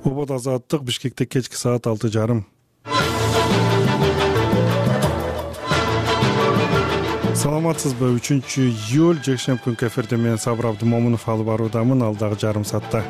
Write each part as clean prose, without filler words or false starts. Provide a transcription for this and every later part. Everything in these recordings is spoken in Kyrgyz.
Обод азаттык Бишкекте кечки саат 6:30. Саламатсызбы? 3-июль жекшемби күнкү эфирде мен Сабыр Абдымомунов алып баруудамын алдагы жарым саатта.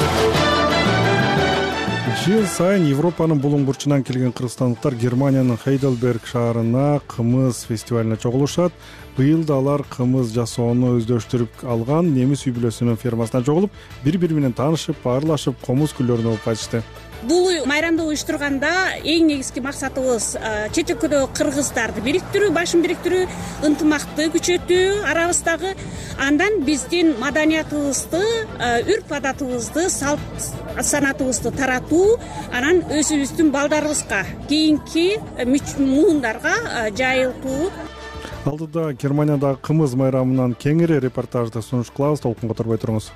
Жыл сайын Европанын булуң бурчунан келген кыргызстандыктар Германиянын Хейдельберг шаарына кымыз фестивалине чогулушат. Быйыл да алар кымыз жасоону өздөштүрүп алган немис үй бүлөсүнүн фермасына чогулуп, бири-бири менен таанышып, баарлашып, комуз күлөрүнө болуп кайтышты. Бул майрамды уюштурганда эң негизги максатыбыз чет өлкөдөгү кыргыздарды бириктирүү, башын бириктирүү, ынтымакты күчөтүү арабыздагы. Андан биздин маданиятыбызды, үрп адатыбызды, салт санатыбызды таратуу, анан өзүбүздүн балдарыбызга, кийинки муундарга жайылтуу. Алдыда Германиядагы кымыз майрамынан кеңири репортажды сунуш кылабыз, толкунга турбой туруңуз.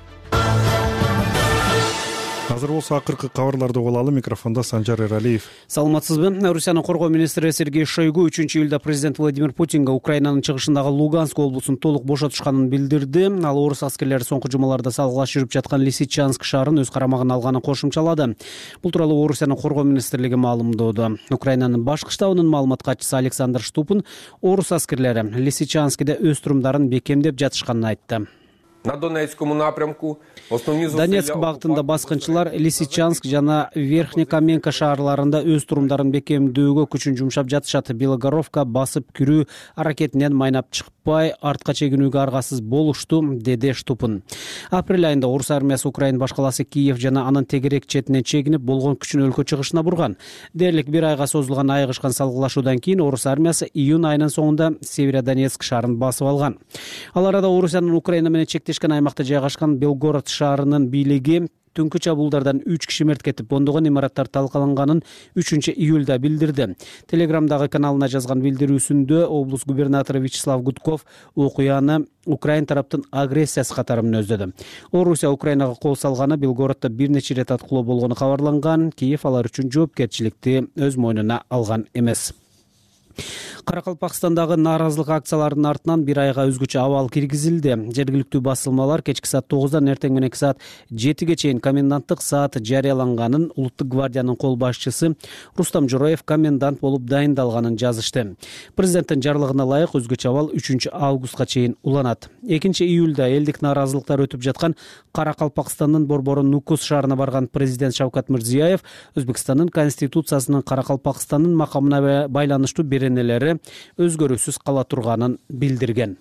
Азыр болсо акыркы кабарларды угуп алалы. Микрофондо Санжар Эралиев. Саламатсызбы? Орусиянын коргоо министри Сергей Шойгу 3-июлда президент Владимир Путинге Украинанын чыгышындагы Луганск облусун толук бошотушканын билдирди. Ал орус аскерлери соңку жумаларда салгылаш жүрүп жаткан Лисичанск шаарын өз карамагына алганын кошумчалады. Бул тууралуу Орусиянын коргоо министрлиги маалымдоодо. Украинанын башкы штабынын маалымат катчысы Александр Штупин орус аскерлери Лисичанскиде өз турумдарын бекемдеп жатышканын айтты. Донецк багытында баскынчылар Лисичанск жана Верхнекаменка шаарларында өз турумдарын бекемдөөгө күчүн жумшап жатышат. Белогоровка басып кирүү аракетинен майнап чыкпай, артка чегинүүгө аргасыз болушту, деди Штупин. Апрель айында орус армиясы Украина башкаласы Киев жана анын тегерек четинен чегинип болгон күчүн өлкө чыгышына бурган. Дээрлик бир айга созулган айыгышкан салгылашуудан кийин орус армиясы июнь айынын соңунда Северодонецк шаарын басып алган. Ал арада Орусиянын Украина менен аймакта жайгашкан Белгород шаарынын бийлиги түнкү чабуулдардан 3 киши мерт кетип, ондогон имараттар талкаланганын 3-июлда билдирди. Телеграмдагы каналына жазган билдирүүсүндө облус губернатору Вячеслав Гудков окуяны Украин тараптын агрессиясы катары мүнөздөдү. Орусия Украинага кол салганы Белгороддо бир нече ирет аткылоо болгону кабарланган. Киев алар үчүн жоопкерчиликти өз мойнуна алган эмес. Каракалпакстандагы нааразылык акцияларынын артынан бир айга өзгөчө абал киргизилди. Жергиликтүү басылмалар кечки саат 9-дан эртең мененки саат 7-ге чейин коменданттык саат жарыяланганын, Улуттук гвардиянын кол башчысы Рустам Жураев комендант болуп дайындалганын жазышты. Президенттин жарлыгына ылайык өзгөчө абал 3-августка чейин уланат. 2-июлда элдик нааразылыктар өтүп жаткан Каракалпакстандын борбору Нукус шаарына барган президент Шавкат Мирзиёев Өзбекстандын конституциясынын Каракалпакстандын макамына байланыштуу беренелери өзгөрүүсүз кала турганын билдирген.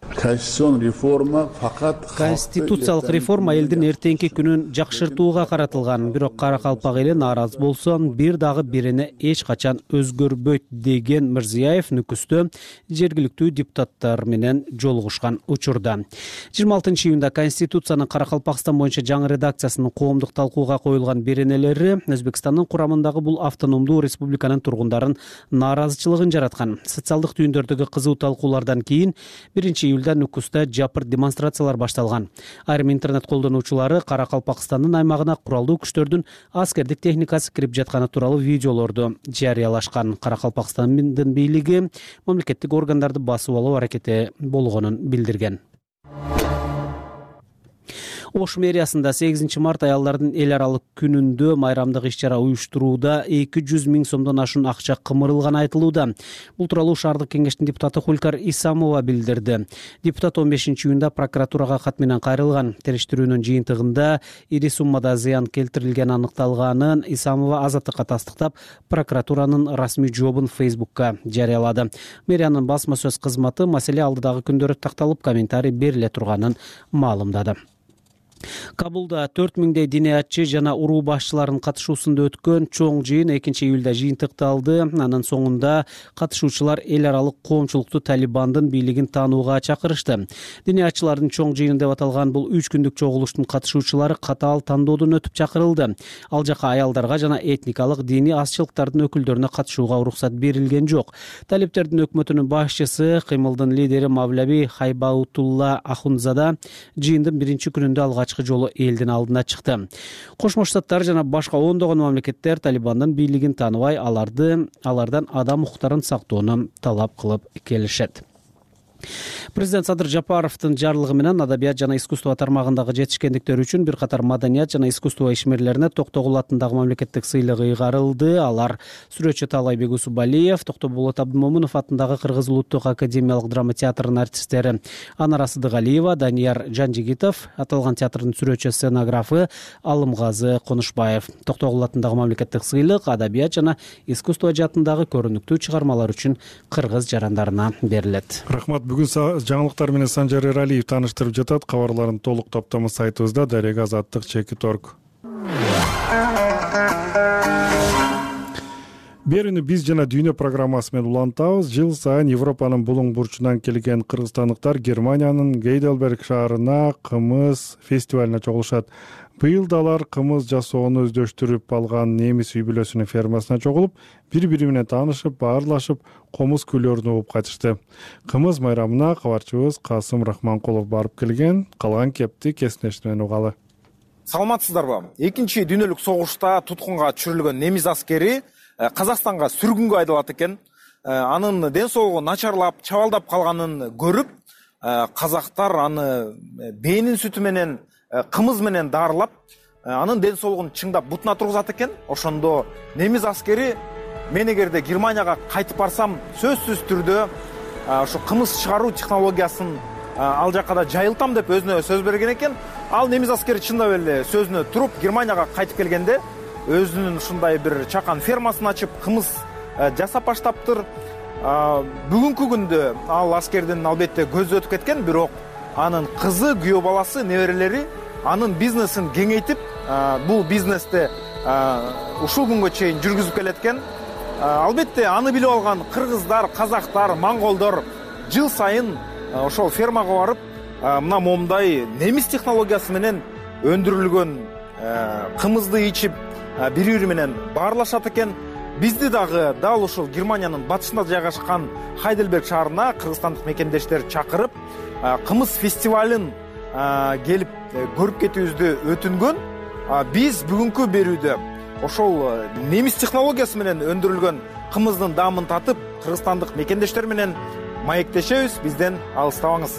Конституциялык реформа элдин эртеңки күнүн жакшыртууга каратылган, бирок Каракалпак эли нааразы болсо, бир дагы бирине эч качан өзгөрбөйт деген Мирзиёев Нүкүстө жергиликтүү депутаттар менен жолугушкан учурда. 26-июнда Конституциянын Каракалпакстан боюнча жаңы редакциясынын коомдук талкууга коюлган беренелери Өзбекстандын курамындагы бул автономдуу республиканын тургундарын нааразычылыгын жараткан. Социалдык түйүндөрдөгү кызуу талкуулардан кийин 1-июлда Нүкүстө жапыр демонстрациялар башталган. Айрым интернет колдонуучулары Каракалпакстандын аймагына куралдуу күчтөрдүн аскердик техникасы кирип жатканы тууралуу видеолорду жарыялашкан. Каракалпакстандын бийлиги мамлекеттик органдарды басып алуу аракети болгонун билдирген. Ош мэриясында 8 март аялдардын эл аралык күнүндө майрамдык иш-чара уюштурууда 200 000 сомдон ашуун акча кымырылганы айтылууда. Бул тууралуу шаардык кеңештин депутаты Хулькар Исамова билдирди. Депутат 15-июнда прокуратурага кат менен кайрылган. Териштирүүнүн жыйынтыгында ири суммада зыян келтирилгени аныкталганын Исамова азаттыкка тастыктап, прокуратуранын расмий жообун Facebook'ка жарыялады. Мэриянын басма сөз кызматы маселе алдыдагы күндөрү такталып, комментарий бериле турганын маалымдады. Кабулда 4000 диниятчы жана уруу башчыларынын катышуусунда өткөн чоң жыйын 2-июлда жыйынтыкталды. Анын соңунда катышуучулар эл аралык коомчулукту Талибандын бийлигин таанууга чакырышты. Диниятчылардын чоң жыйыны деп аталган бул 3 күндүк чогулуштун катышуучулары катаал тандоодон өтүп чакырылды. Ал жака аялдарга жана этникалык диний азчылыктардын өкүлдөрүнө катышууга уруксат берилген жок. Талиптердин өкмөтүнүн башчысы, кыймылдын лидери Мавлави Хайбаутулла Ахунзада жыйындын биринчи күнүндө алгач жолу элдин алдына чыкты. Кошмо Штаттар жана башка ондогон мамлекеттер Талибандын бийлигин тааныбай, алардан адам укуктарын сактоону талап кылып келишет. Президент Садыр Жапаровдун жарлыгы менен адабият жана искусство тармагындагы жетишкендиктери үчүн бир катар маданият жана искусство ишмерлерине Токтогул атындагы мамлекеттик сыйлыгы ыйгарылды. Алар сүрөтчү Таалайбек Усубалиев, Токтоболот Абдымомунов атындагы Кыргыз улуттук академиялык драма театрынын артисттери Анара Сыдыгалиева, Данияр Жанжигитов, аталган театрдын сүрөтчү сценографы Алымгазы Конушбаев. Токтогул атындагы мамлекеттик сыйлык адабият жана искусство жаатындагы көрүнүктүү чыгармалар үчүн кыргыз жарандарына берилет. Рахмат. Бүгүн жаңылыктар менен Санжар Эралиев тааныштырып жатат. Кабарлардын толук топтому сайтыбызда darega.azаттык.org. Берүүнү биз жана дүйнө программасы менен улантабыз. Жыл сайын Европанын булуң бурчунан келген кыргызстандыктар Германиянын Гейдельберг шаарына кымыз фестивалына чогулушат. Быйыл да алар кымыз жасоону өздөштүрүп алган немис үй бүлөсүнүн фермасына чогулуп, бири-бири менен таанышып, баарлашып, комуз күйлөрүн угуп кайтышты. Кымыз майрамына кабарчыбыз Касым Рахманкулов барып келген. Калган кепти кесиптеш менен угалы. Саламатсыздарбы? Экинчи дүйнөлүк согушта туткунга түшүрүлгөн немис аскери Казакстанга сүргүнгө айдалат экен. Анын ден соолугу начарлап, чабалдап калганын көрүп, казактар аны бээнин сүтү менен, кымыз менен даарылап, анын ден соолугун чыңдап бутуна тургузат экен. Ошондо немис аскери мен эгерде Германияга кайтып барсам, сөзсүз түрдө ошо кымыз чыгаруу технологиясын ал жакка да жайылтам деп өзүнө сөз берген экен. Ал немис аскери чындап эле сөзүнө туруп Германияга кайтып келгенде өзүнүн ушундай бир чакан фермасын ачып, кымыз жасап баштаптыр. Бүгүнкү күндө ал аскердин албетте көзү өтүп кеткен, бирок анын кызы, күйөө баласы, неберелери анын бизнесин кеңейтип, бул бизнести ушул күнгө чейин жүргүзүп келеткен. Албетте аны билип алган кыргыздар, казактар, монголдор жыл сайын ошол фермага барып, мына момундай немис технологиясы менен өндүрүлгөн кымызды ичип, бири-бири менен баарлашат экен. Бизди дагы дал ушул Германиянын батышында жайгашкан Хайдельберг шаарына кыргызстандык мекендештер чакырып, кымыз фестивалын келип көрүп кетүүбүздү өтүнгөн. Биз бүгүнкү берүүдө ошол немис технологиясы менен өндүрүлгөн кымыздын даамын татып, кыргызстандык мекендештер менен маектешебиз. Бизден алыстабаңыз.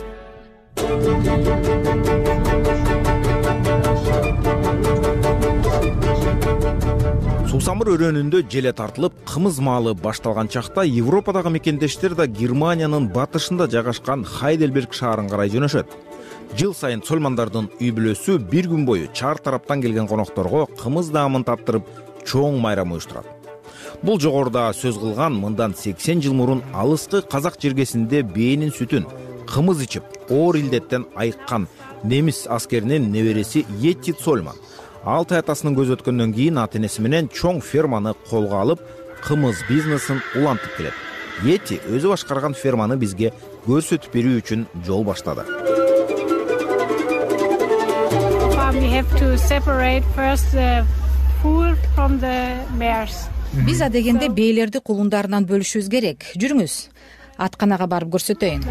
Сусамыр өрөөнүндө желе тартылып, кымыз маалы башталган чакта Европадагы мекендештер да Германиянын батышында жайгашкан Хайдельберг шаарын карай жөнөшөт. Жыл сайын сольмандардын үй бүлөсү бир күн бою чар тараптан келген конокторго кымыз даамын таттырып, чоң майрам уюштурат. Бул жогоруда сөз кылган мындан 80 жыл мурун алыскы казак жергесинде бээнин сүтүн кымыз ичип, оор илдеттен айыккан немис аскеринин небереси Йетти Цольман 6 атасынын көзү өткөндөн кийин ата-энеси менен чоң ферманы колго алып, кымыз бизнесин улантып келет. Йетти өзү башкарган ферманы бизге көрсөтүп берүү үчүн жол баштады. Биз адегенде бээлерди кулундарынан бөлүшүбүз керек. Жүрүңүз. Атканага барып көрсөтөйүн.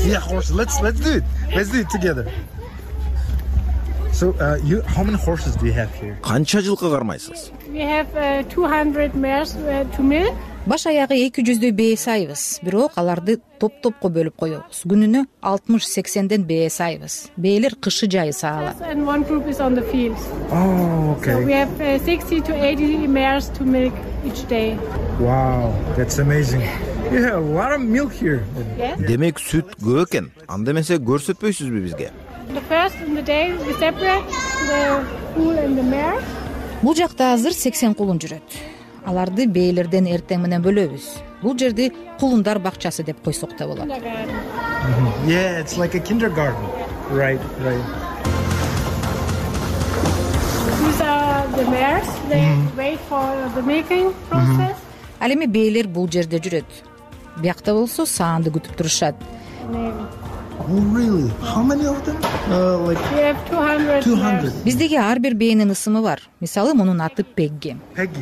So, how many horses do you have here? Канча жылкы кармайсыз? We have 200 mares to milk. Баш аягы 200дөй бээ сайбыз. Бирок аларды топ-топко бөлүп коебуз. Күнүнө 60-80ден бээ сайбыз. Бээлер кышы жайы саалат. And one group is on the fields. Oh, okay. So we have 60 to 80 mares to milk each day. Wow, that's amazing. You have a lot of milk here. Yes. Демек сүт көп экен. Анда эмесе көрсөтпөйсүзбү бизге? The first in the day we separate the foal and the mare. Бул жакта азыр 80 кулун жүрөт. Аларды бээлерден эртең менен бөлөбүз. Бул жерди кулундар бакчасы деп койсок да болот. Yeah, it's like a kindergarten. Right. These are the mares. They wait for the milking process. Ал эми бээлер бул жерде жүрөт. Биякта болсо саанды күтүп турушат. Oh, really? How many of them? We have 200. 200. Биздеги ар бир бээнин ысымы бар. Мисалы мунун аты Пегги. Peggy.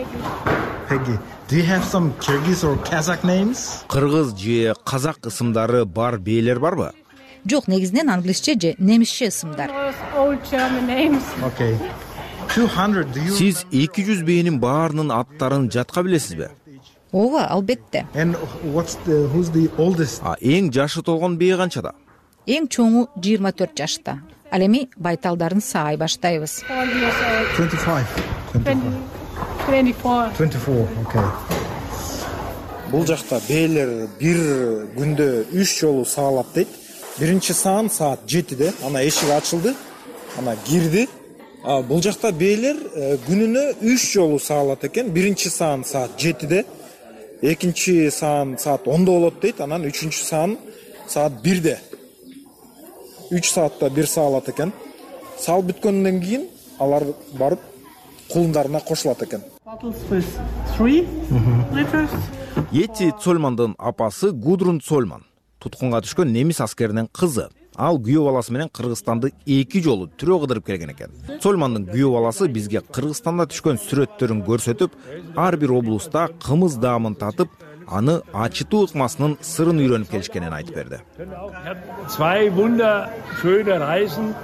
Do you have some Kyrgyz or Kazakh names? Кыргыз же казак ысымдары бар бээлер барбы? Жок, негизинен англисче же немисче ысымдар. Those old German names. Okay. 200. Do you? Сиз 200 бээнин баарынын аттарын жатка билесизби? ооба, албетте. And who's the oldest? Эң жашы толгон бие канчада? Эң чоңу 24 жашта. Ал эми байталдарын саай баштайбыз. 25. 24. 24. Okay. Бул жакта бээлер бир күндө 3 жолу саалат дейт. Биринчи саан саат 7-де, ана эшик ачылды, ана кирди. Бул жакта бээлер күнүнө 3 жолу саалат экен. Биринчи саан саат 7-де, экинчи саан саат 10-да болот дейт, анан үчүнчү саан саат 1-де. 3 саатта бир саалат экен. Саал бүткөндөн кийин алар барып кулундарына кошулат экен. Bottles with 3 liters. Йетти Цольмандын апасы Гудрун Цольман туткунга түшкөн немис аскеринин кызы. Ал күйөө баласы менен Кыргызстанды 2 жолу түрөө кыдырып келген экен. Цольмандын күйөө баласы бизге Кыргызстанда түшкөн сүрөттөрүн көрсөтүп, ар бир облуста кымыз даамын татып, аны ачытуу ыкмасынын сырын үйрөнүп келишкенин айтып берди. Zwei wunderschöne Reisen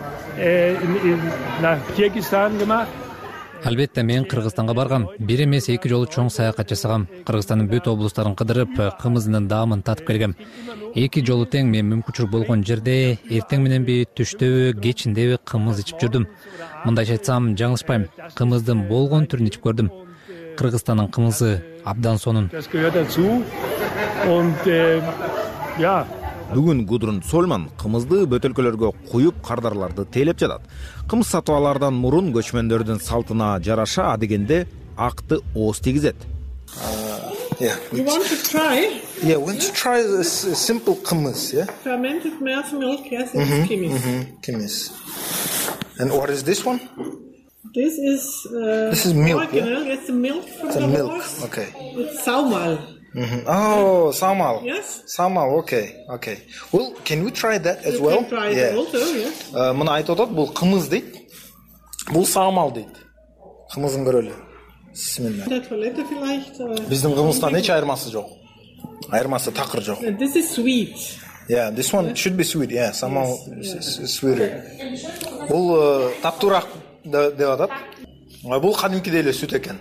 nach Kirgisistan gemacht. Албетте мен Кыргызстанга баргам. Бир эмес 2 жолу чоң саякат жасагам. Кыргызстандын бүт облустарын кыдырып, кымызынын даамын татып келгем. 2 жолу тең мен мүмкүнчүлүк болгон жерде эртең мененби, түштөбү, кечиндеби кымыз ичип жүрдүм. Мындайча айтсам, жаңылышпайм. Кымыздын болгон түрүн ичип көрдүм. Кыргызстандын кымызы абдан сонун. Das gehört dazu. Und ja, Бүгүн Гудрун Цольман кымызды бөтөлкөлөргө куюп, кардарларды тейлеп жатат. Кымыз сатып алаардан мурун көчмөндөрдүн салтына жараша адегенде акты ооз тийгизет. You want to try Yeah, want to try this simple kımız, yeah? fermented milk? Yes, it's kimis. Kımız. And what is this one? This is milk, original. It's the milk from It's the milk. horse. Okay. It's saumal. Oh, samal. Yes. Samal, okay. Well, can we try that as You well? can try it also, yes. Мына айтып атат, бул кымыз дейт. Бул самал дейт. Кымызын көрөлү. Bismillah. Der Toilette vielleicht. Биздин кымыздан эч айырмасы жок. Айырмасы такыр жок. This is sweet. Yeah, this one should be sweet. Yeah, samal is sweeter. Бул таттуураак деп атат. Бул кадимкидей эле сүт экен.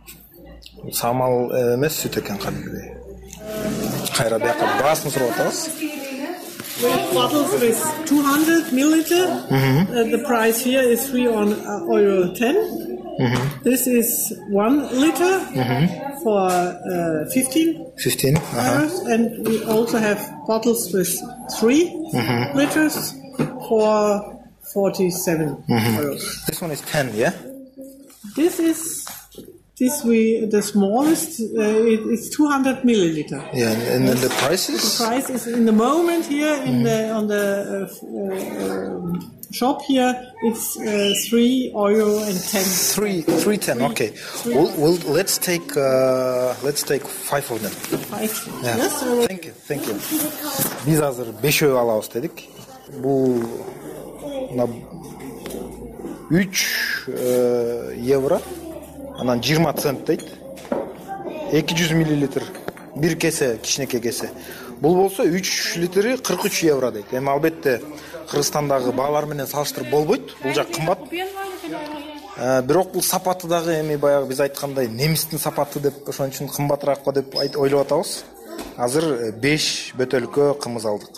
Самал эмес, сүт экен кадимкидей. Кайра бияка баасын сурап атабыз. We have bottles with 200 milliliter. The price here is €3.10. This is 1 liter for 15 15. euros, and we also have bottles with 3 liters for 47 euros. This one is 10, yeah? The smallest it's 200 milliliter. Yeah, and then the prices? The price is in the moment here on the shop here. It's €3.10. 3.10. Okay. Well, let's take 5 of them. 5. Yeah. Yes. Thank you. Biz azыр 5 алабыз дедик. Бул 3 евро. Анан 20 цент дейт. 200 миллилитр бир кесе, кичинекей кесе. Бул болсо 3 литри 43 евро дейт. Эми албетте Кыргызстандагы баалар менен салыштырып болбойт. Бул жак кымбат. Бирок бул сапаты дагы эми баягы биз айткандай немистин сапаты деп, ошон үчүн кымбатыраак деп ойлоп атабыз. Азыр 5 бөтөлкө кымыз алдык.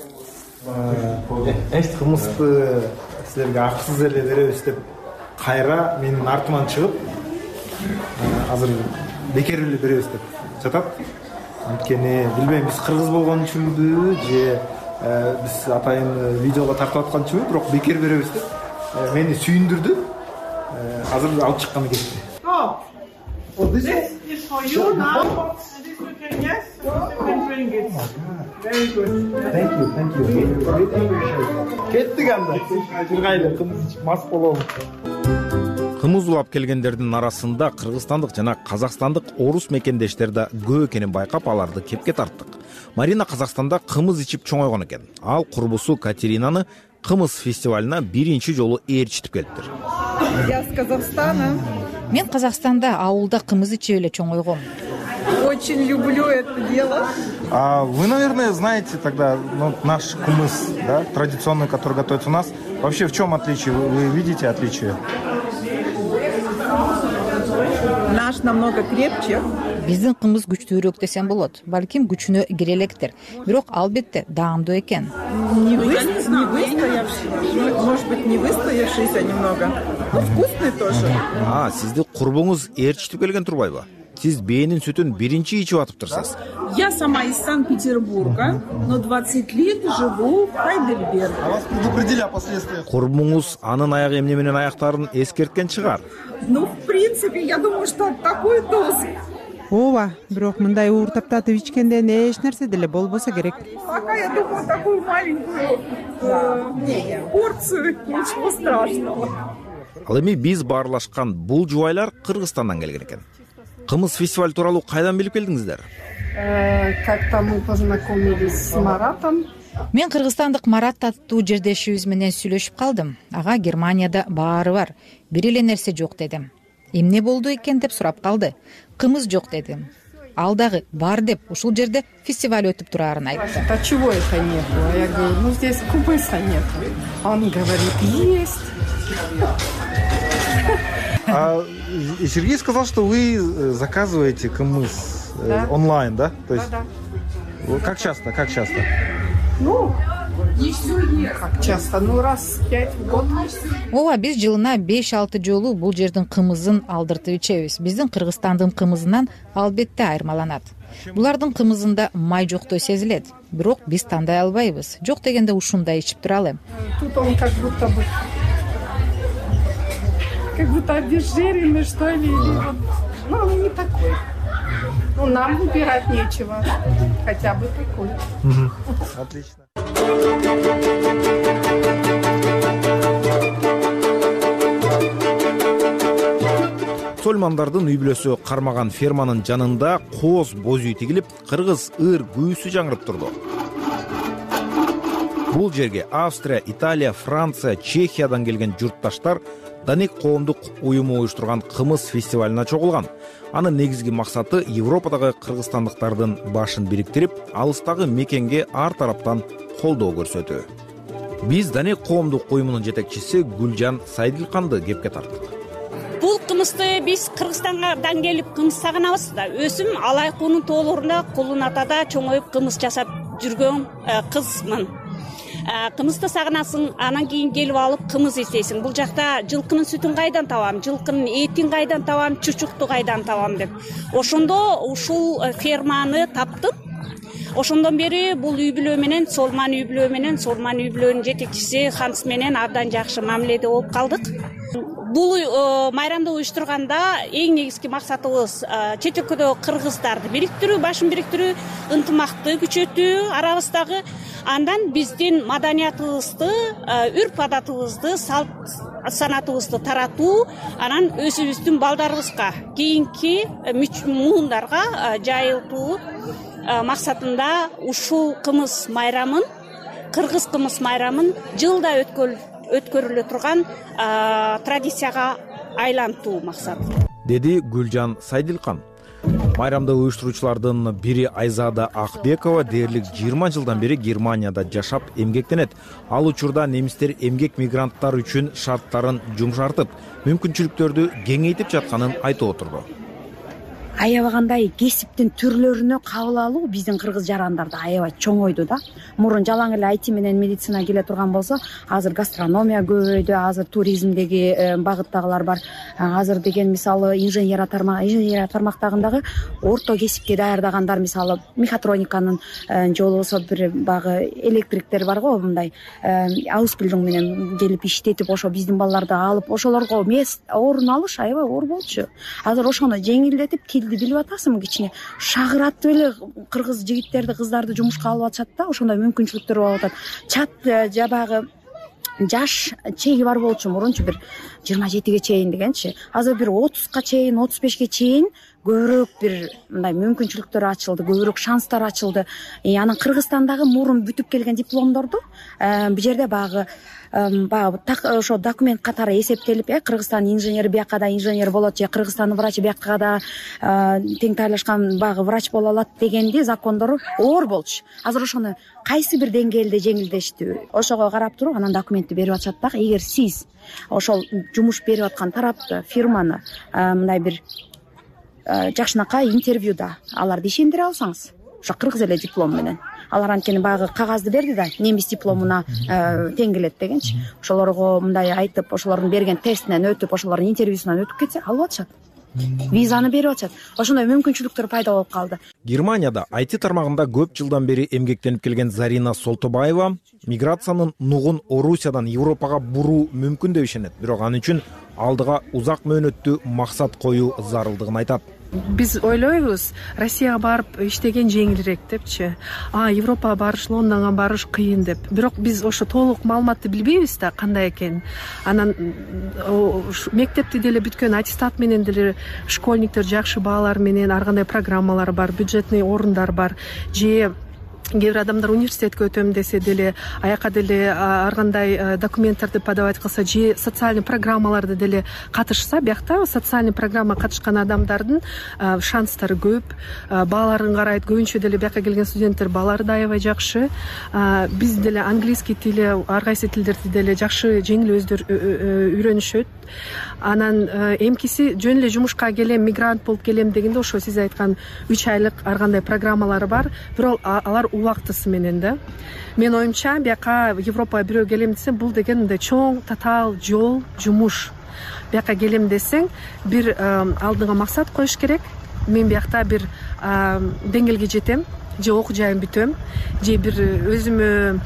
Кымызды силерге акысыз эле беребиз деп кайра менин артыман чыгып, азыр бекер эле беребиз деп жатат. Анткени билбейм, биз кыргыз болгон үчүнбү же биз атайын видеого тартып аткан үчүнбү, бирок бекер беребиз деп мени сүйүндүрдү. Азыр алып чыкканы кетти. This is for you now. This you can you can drink it. Very good. Thank you. Кеттик анда. Жыргайлы кымыз мас болобу. Кымыз улап келгендердин арасында кыргызстандык жана казакстандык орус мекендештер да көп экенин байкап, аларды кепке тарттык. Марина Казакстанда кымыз ичип чоңойгон экен. Ал курбусу Катеринаны кымыз фестивалына биринчи жолу ээрчитип келиптир. Я с Казахстана. Мен Казакстанда ауылда кымыз ичип эле чоңойгом. Очень люблю это дело. Вы, наверное, знаете тогда наш кумыс, да, традиционный, который готовится у нас. Вообще в чем отличие? Вы видите отличие? Наш наш намного крепче. Биздин кымыз күчтүүрөөк десем болот. Балким күчүнө кире электир. Бирок албетте даамдуу экен. Не выстоявший. Может быть, не выстоявшийся немного. Но вкусный тоже. Сизди курбуңуз ээрчитип келген турбайбы? Сиз бээнин сүтүн биринчи ичип атыптырсыз. Я сама из Санкт-Петербурга, но 20 лет живу в Хайдельберге. Вас предупредили о последствиях? Курбуңуз анын аягы эмне менен аяктарын эскерткен чыгар. Ну, в принципе, я думаю, что такой доз. Ооба, бирок мындай уур таптатып ичкенден эч нерсе деле болбосо керек. Пока я думаю, такую маленькую порцию, ничего страшного. Ал эми биз баарлашкан бул жубайлар Кыргызстандан келген экен. Кымыз фестиваль тууралуу кайдан билип келдиңиздер? Как-то мы познакомились с Маратом. Мен кыргызстандык Марат аттуу жердешибиз менен сүйлөшүп калдым. Ага Германияда баары бар. Бир эле нерсе жок дедим. Эмне болду экен деп сурап калды. Кымыз жок дедим. Ал дагы бар деп ушул жерде фестиваль өтүп турарын айтты. А чего это нету? Я говорю, здесь кумыса нет. Он говорит, есть. Сергей сказал, что вы заказываете кымыз онлайн, да? То есть, Да. Как часто? Ну, не все есть. Как часто? Ну, раз 5 в год. Ооба, биз жылына 5-6 жолу бул жердин кымызын алдыртып ичебиз. Биздин Кыргызстандын кымызынан албетте айырмаланат. Булардын кымызында май жоктой сезилет. Бирок биз тандай албайбыз. Жок дегенде ушундай ичип туралы. Тут он как будто обезжиренный, что ли. Ну, он не такой. Ну, нам выбирать нечего. Хотя бы такой. Отлично. Сольмандардын үй бүлөсү кармаган ферманын жанында кооз боз үй тигилип, кыргыз ыр күүсү жаңырып турду. Бул жерге Австрия, Италия, Франция, Чехиядан келген журтташтар Даник коомдук уюму уюштурган кымыз фестивалына чогулган. Анын негизги максаты Европадагы кыргызстандыктардын башын бириктирип, алыстагы мекенге ар тараптан колдоо көрсөтүү. Биз Даник коомдук уюмунун жетекчиси Гүлжан Сайдилканды кепке тарттык. Бул кымызды биз Кыргызстандан келип кымыз сагынабыз да. Өзүм Алай куунун тоолорунда Кулун атада чоңоюп кымыз жасап жүргөн кызмын. Кымызды сагынасың, анан кийин келип алып кымыз издейсиң. Бул жакта жылкынын сүтүн кайдан табам, жылкынын этин кайдан табам, чучукту кайдан табам деп. Ошондо ушул ферманы таптым. Ошондон бери бул үй бүлө менен, Солман үй бүлөнүн жетекчиси Ханс менен абдан жакшы мамиледе болуп калдык. Бул майрамды уюштурганда эң негизги максатыбыз чет өлкөдө кыргыздарды бириктирүү, башын бириктирүү, ынтымакты күчөтүү арабыздагы. Андан биздин маданиятыбызды, үрп адатыбызды, салт санатыбызды таратуу, анан өзүбүздүн балдарыбызга, кийинки муундарга жайылтуу максатында ушул кымыз майрамын, кыргыз кымыз майрамын жылда өткөрүлө турган традицияга айлантуу максат. Деди Гүлжан Сайдилкан. Майрамды уюштуруучулардын бири Айзада Акбекова дээрлик 20 жылдан бери Германияда жашап эмгектенет. Ал учурда немистер эмгек мигранттар үчүн шарттарын жумшартып, мүмкүнчүлүктөрдү кеңейтип жатканын айтып отурду. Аябагандай кесиптин түрлөрүнө кабыл алуу биздин кыргыз жарандарда аябай чоңойду да. Мурун жалаң эле IT менен медицина келе турган болсо, азыр гастрономия көбөйдү, азыр туризмдеги багыттагылар бар. Азыр деген мисалы инженер тармактагындагы орто кесипке даярдагандар, мисалы мехатрониканын же болбосо бир багы электриктер бар го, мындай ауспилдиң менен келип иштетип, ошо биздин балдарды алып, ошолорго орун алыш аябай оор болчу. Азыр ошону жеңилдетип билип атасыңбы, кичине шагыратып эле кыргыз жигиттерди, кыздарды жумушка алып атышат да, ошондой мүмкүнчүлүктөр болуп атат. Чат жабагы жаш чеги бар болчу, мурунчу бир 27ге чейин дегенчи. Азыр бир 30га чейин, 35ге чейин көбүрөөк бир мындай мүмкүнчүлүктөр ачылды, көбүрөөк шанстар ачылды. Анан Кыргызстандагы мурун бүтүп келген дипломдорду бул жерде багы ошо документ катары эсептелип, Кыргызстандын инженери бияка да инженер болот, же Кыргызстандын врачы бияка да тең тайлашкан багы врач боло алат дегенди закондору оор болчу. Азыр ошону кайсы бир деңгээлде жеңилдешти, ошого карап туруп анан документти берип атышат да. Эгер сиз ошол жумуш берип аткан тарапты, фирманы мындай бир жакшынакай интервьюда аларды ишендире алсаңыз ошо кыргыз эле диплом менен алар анткени баягы кагазды берди да немис дипломуна тең келет дегенчи ошолорго мындай айтып ошолордун берген тестинен өтүп ошолордун интервьюсунан өтүп кетсе алып атышат визаны берип атышат ошондой мүмкүнчүлүктөр пайда болуп калды. Германияда IT тармагында көп жылдан бери эмгектенип келген Зарина Солтобаева миграциянын нугун Орусиядан Европага буруу мүмкүн деп ишенет, бирок ал үчүн алдыга узак мөөнөттүү максат коюу зарылдыгын айтат. Биз ойлойбуз Россияга барып иштеген жеңилирээк депчи, Европага барыш, Лондонго барыш кыйын деп. Бирок биз ошо толук маалыматты билбейбиз да кандай экенин. Анан мектепти деле бүткөн аттестат менен деле школьниктер жакшы баалар менен ар кандай программалар бар, бюджетный орундар бар. Же кээ бир адамдар университетке өтөм десе деле аяка деле ар кандай документтерди подавать кылса же социальный программаларды деле катышса, биякта социальный программа катышкан адамдардын шанстары көп, бааларын карайт. Көбүнчө деле бияка келген студенттер баалары да аябай жакшы. Биз деле английский тили, ар кайсы тилдерди деле жакшы жеңил өздөрү үйрөнүшөт. Анан эмкиси жөн эле жумушка келем, мигрант болуп келем дегенде ошо сиз айткан 3 айлык ар кандай программалары бар, бирок алар убактысы менен да. Мен оюмча бияка Европага бирөө келем десем, бул деген мындай чоң татаал жол, жумуш. Бияка келем десең, бир алдыңа максат коюш керек. Мен биякта бир деңгээлге жетем, же окуу жайым бүтөм, же бир өзүмө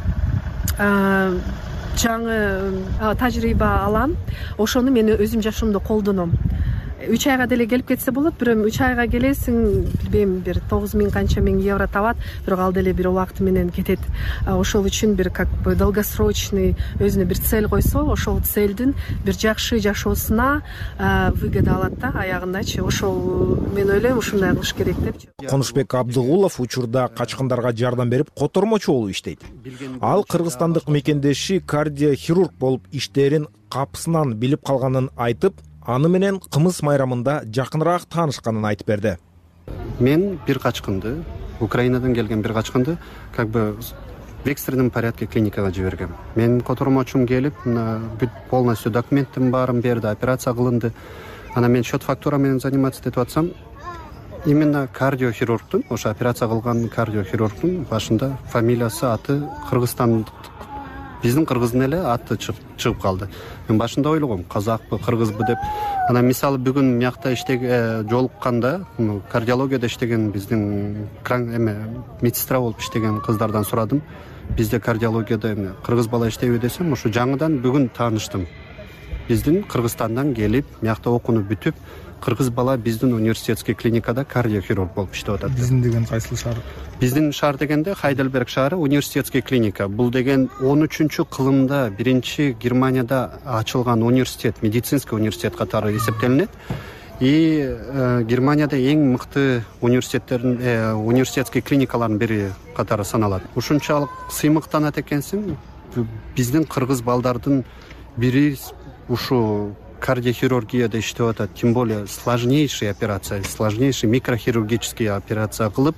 жаңы тажрыйба алам, ошону мен өзүм жашоомдо колдоном. 3 айга деле келип кетсе болот, бирок 3 айга келесиң, билбейм, бир 9000 канча миң евро табат, бирок ал деле бир убакыт менен кетет. Ошол үчүн бир как бы долгосрочный өзүнө бир цель койсо, ошол целдин бир жакшы жашоосуна выгода алат да аягындачы. Ошол мен ойлойм ушундай кылыш керек депчи. Конушбек Абдыгулов учурда качкындарга жардам берип котормочу болуп иштейт. Ал кыргызстандык мекендеши кардиохирург болуп иштерин капысынан билип калганын айтып, аны менен кымыз майрамында жакыныраак таанышканын айтып берди. Мен бир качкынды, Украинадан келген бир качкынды, как бы в экстренном порядке клиникага жибергем. Мен котормочум келип, полностью документтин баарын берди, операция кылынды. Анан мен счет фактура менен заниматься этип атсам, именно кардиохирургдун, ошо операция кылган кардиохирургдун башында фамилиясы, аты Кыргызстан, биздин кыргыздын эле аты чыгып калды. Мен башында ойлогом, казакпы, кыргызбы деп. Анан мисалы бүгүн мякта жолукканда, кардиологияда иштеген биздин медсестра болуп иштеген кыздардан сурадым. Бизде кардиологияда кыргыз бала иштейби десем, ошо жаңыдан бүгүн тааныштым. Биздин Кыргызстандан келип, мякта окууну бүтүп, кыргыз бала биздин университетский клиникада кардиохирург болуп иштеп атат. Биздин деген кайсыл шаар? Биздин шаар дегенде Хайдельберг шаары, университетский клиника. Бул деген 13-кылымда биринчи Германияда ачылган университет, медицинский университет катары эсептелинет. И Германияда эң мыкты университеттердин, университетский клиникалардын бири катары саналат. Ушунчалык сыймыктанат экенсиң, биздин кыргыз балдардын бири ушу кардиохирургияда иштеп атат, тем более сложнейший операция, сложнейший микрохирургический операция кылып,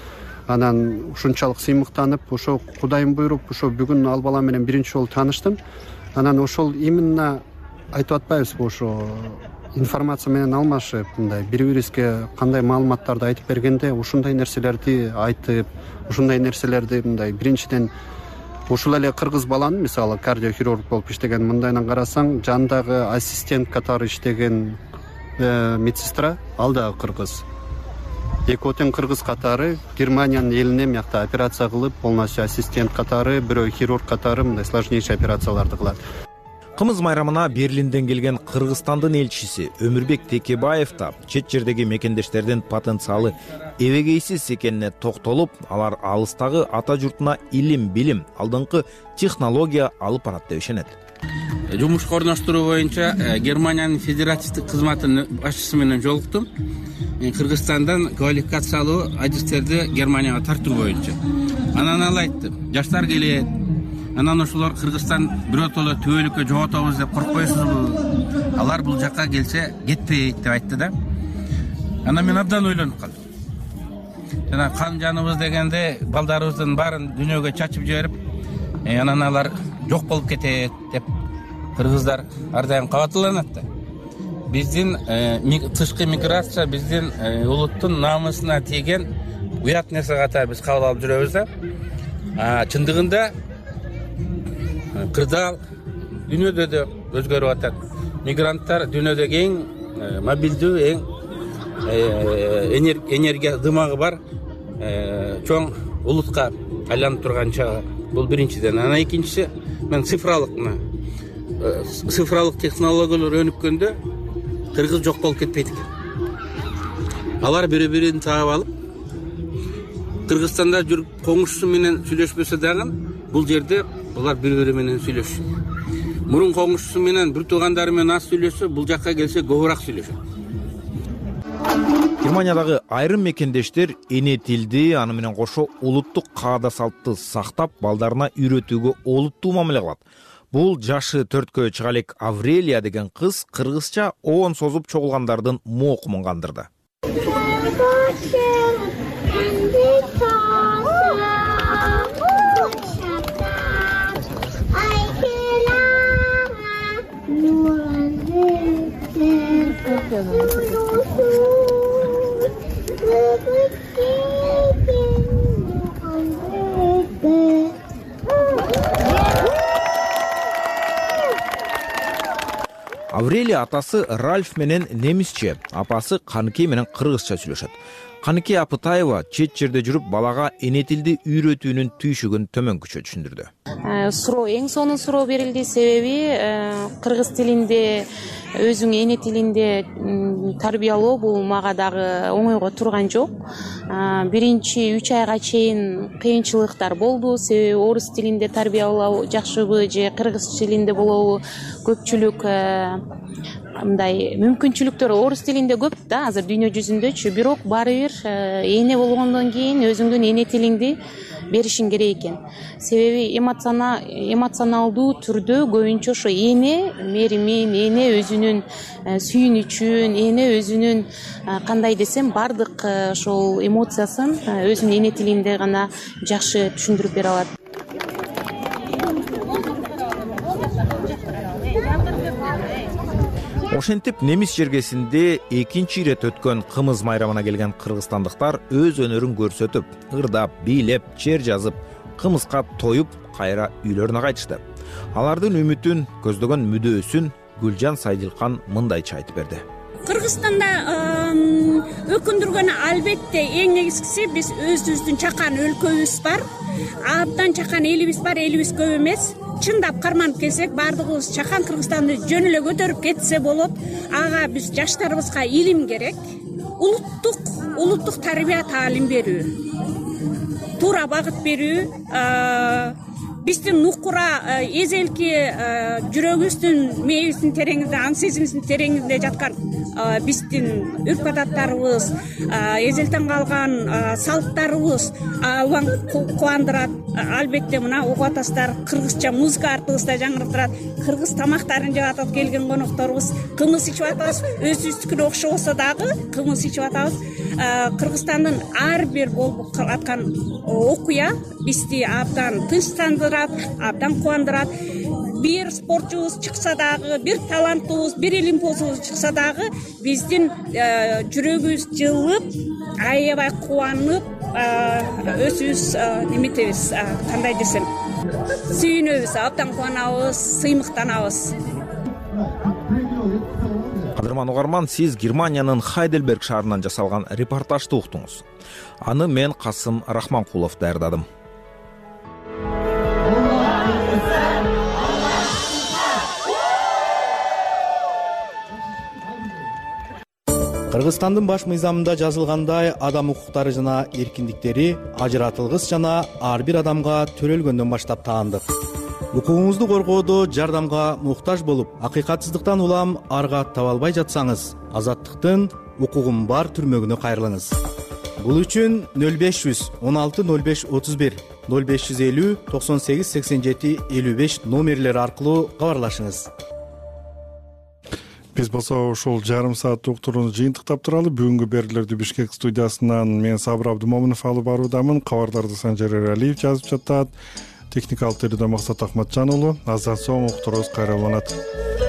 анан ушунчалык сыймыктанып, ошо Кудайым буйруп, ошо бүгүн ал бала менен биринчи жолу тааныштым. Анан ошол именно айтып атпайбызбы, ошо информация менен алмашып, мындай бири-бирибизге кандай маалыматтарды айтып бергенде, ушундай нерселерди айтып, ушундай нерселерди мындай биринчиден ушул эле кыргыз баланын, мисалы кардиохирург болуп иштеген, мындайынан карасаң, жандагы ассистент катары иштеген медсестра, ал дагы кыргыз. Экөө тең кыргыз катары Германиянын элине мякта операция кылып, полностью ассистент катары, бирөө хирург катары мындай сложнейший операцияларды кылат. Кымыз майрамына Берлинден келген Кыргызстандын элчиси Өмүрбек Текебаев да чет жердеги мекендештердин потенциалы эбегейсиз экенине токтолуп, алар алыстагы ата журтуна илим, билим, алдыңкы технология алып барат деп ишенет. Жумушка орноштуруу боюнча Германиянын федеративдик кызматынын башчысы менен жолуктум. Кыргызстандан квалификациялуу адистерди Германияга тартуу боюнча. Анан ал айтты, жаштар келет. Анан ошолор Кыргызстан биротоло түбөлүккө жоготобуз деп коркпойсузбу? Алар бул жакка келсе кетпейт деп айтты да. Анан мен абдан ойлонуп калдым. Жана кан жаныбыз дегенде балдарыбыздын баарын дүйнөгө чачып жиберип, анан алар жок болуп кетет деп кыргыздар ар дайым кабаттанат да. биздин тышкы миграция биздин улуттун намысына тийген уят нерсе катары биз кабыл алып жүрөбүз да. Чындыгында кырдаал дүйнөдө да өзгөрүп атат. Мигранттар дүйнөдөгү эң мобилдүү, эң энергия дымагы бар чоң улутка айланып турган чагы. Бул биринчиден. Анан экинчиси, мен цифралык технологиялар өнүккөндө кыргыз жок болуп кетпейт экен. Алар бири-бирин таап алып, Кыргызстанда жүрүп коңшусу менен сүйлөшпөсө дагы, бул жерде булар бири-бири менен сүйлөшөт. Мурун коңшусу менен бир туугандары менен аз сүйлөшсө, бул жакка келсе көбүрөөк сүйлөшөт. Германиядагы айрым мекендештер эне тилди, аны менен кошо улуттук каада салтты сактап, балдарына үйрөтүүгө олуттуу мамиле кылат. Бул жашы 4кө чыга элек Аврелия деген кыз кыргызча оон созуп чогулгандардын моокумун кандырды. Аврелия атасы Ральф менен немисче, апасы Каныке менен кыргызча сүйлөшөт. Каныке Апытаева чет жерде жүрүп балага эне тилди үйрөтүүнүн түйшүгүн төмөнкүчө түшүндүрдү. Эң сонун суроо берилди, себеби кыргыз тилинде, өзүң эне тилинде тарбиялоо бул мага дагы оңойго турган жок. Биринчи 3 айга чейин кыйынчылыктар болду, себеби орус тилинде тарбиялоо жакшыбы же кыргыз тилинде болобу, көпчүлүк мындай мүмкүнчүлүктөр орус тилинде көп да, азыр дүйнө жүзүндөчү, бирок баары бир эне болгондон кийин өзүңдүн эне тилиңди беришиң керек экен. Себеби эмоционалдуу түрдө көбүнчө ошо эне меримин, эне өзүнүн сүйүнүчүн, эне өзүнүн кандай десем бардык ошол эмоциясын өзүнүн эне тилинде гана жакшы түшүндүрүп бере алат. Ошентип немис жергесинде экинчи ирет өткөн кымыз майрамына келген кыргызстандыктар өз өнөрүн көрсөтүп, ырдап, бийлеп, чер жазып, кымызга тоюп, кайра үйлөрүнө кайтышты. Алардын үмүтүн, көздөгөн мүдөөсүн Гүлжан Сайдилкан мындайча айтып берди. Кыргызстанда өкүндүргөнү албетте эң негизгиси биз өзүбүздүн чакан өлкөбүз бар, абдан чакан элибиз бар, элибиз көп эмес. Чындап карманып келсек, бардыгыбыз чакан Кыргызстанды жөн эле көтөрүп кетсе болот. Ага биз жаштарыбызга илим керек, улуттук тарбия таалим берүү, туура багыт берүү, биздин нукура эзелки жүрөгүбүздүн мээбиздин тереңинде, аң сезимибиздин тереңинде жаткан биздин үрп адаттарыбыз, эзелтен калган салттарыбыз албан кубандырат. Албетте мына угуп атасыздар, кыргызча музыка артыбызда жаңыртырат, кыргыз тамактарын жеп атат келген конокторубуз, кымыз ичип атабыз, өзүбүздүкүнө окшобосо дагы кымыз ичип атабыз. Кыргызстандын ар бир болуп аткан окуя бизди абдан тынчтандырат, абдан кубандырат. Бир спортчубуз чыкса дагы, бир таланттуубуз, бир илимпоздубуз чыкса дагы биздин жүрөгүбүз жылып, аябай кубанып, өзүбүз неметебиз, кандай десем, сүйүнөбүз, абдан кубанабыз, сыймыктанабыз. Кадырман угарман, сиз Германиянын Хайдельберг шаарынан жасалган репортажды уктуңуз. Аны мен Касым Рахманкулов даярдадым. Кыргызстандын баш мыйзамында жазылгандай, адам укуктары жана эркиндиктери ажыратылгыс жана ар бир адамга төрөлгөндөн баштап таандык. Укугуңузду коргоодо жардамга муктаж болуп, акыйкатсыздыктан улам аргат таба албай жатсаңыз, азаттыктын укугум бар түрмөгүнө кайрылыңыз. Бул үчүн 0500 16 05 31 0550 98 87 55 номерлери аркылуу кабарлашыңыз. Биз болсо ушул жарым сааттык уктурууну жыйынтыктап туралы. Бүгүнкү берүүлөрдү Бишкек студиясынан мен Сабыр Абдымомунов алып баруудамын. Кабардарды Санжар Эралиев жазып жатат. Техникалык терүүдө Максат Ахматжан уулу. Аздан соң уктуруубуз кайра уланат.